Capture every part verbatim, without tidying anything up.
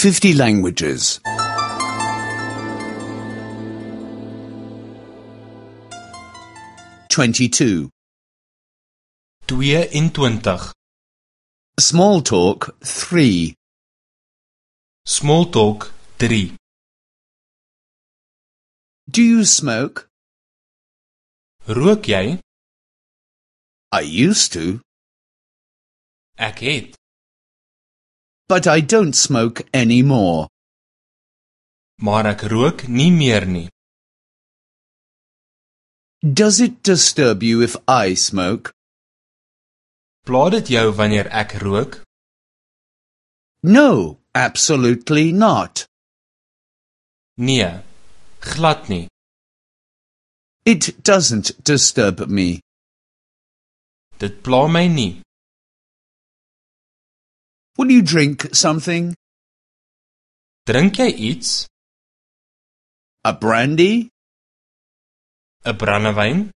fifty languages. twenty-two. tweeëntwintig. Small talk, three. Small talk, drie. Do you smoke? Rook jy? I used to, Ek het. but I don't smoke anymore. Maar ek rook nie meer nie. Does it disturb you if I smoke? Pla dit jou wanneer ek rook? No, absolutely not. Nee, glad nie. It doesn't disturb me. Dit pla my nie. Will you drink something? Drink jy iets? A brandy? 'n brandewyn?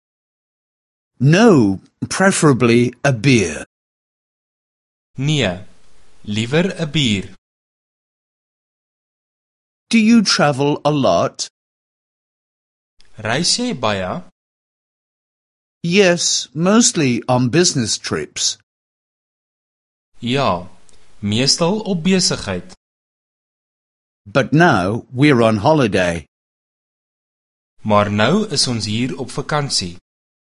No, preferably a beer. Nee, liewer 'n bier. Do you travel a lot? Reis jy baie? Yes, mostly on business trips. Ja, meestal op besigheid. But now we're on holiday. Maar nou is ons hier op vakansie.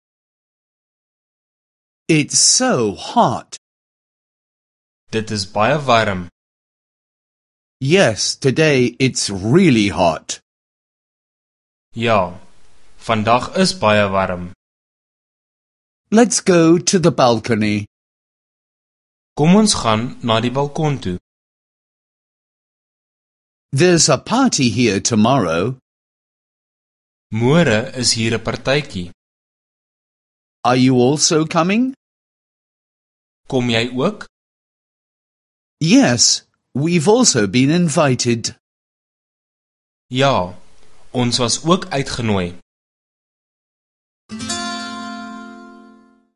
It's so hot. Dit is baie warm. Yes, today it's really hot. Ja, vandag is baie warm. Let's go to the balcony. Kom ons gaan na die balkon toe. There's a party here tomorrow. Môre is hier 'n partytjie. Are you also coming? Kom jy ook? Yes, we've also been invited. Ja, ons was ook uitgenooi.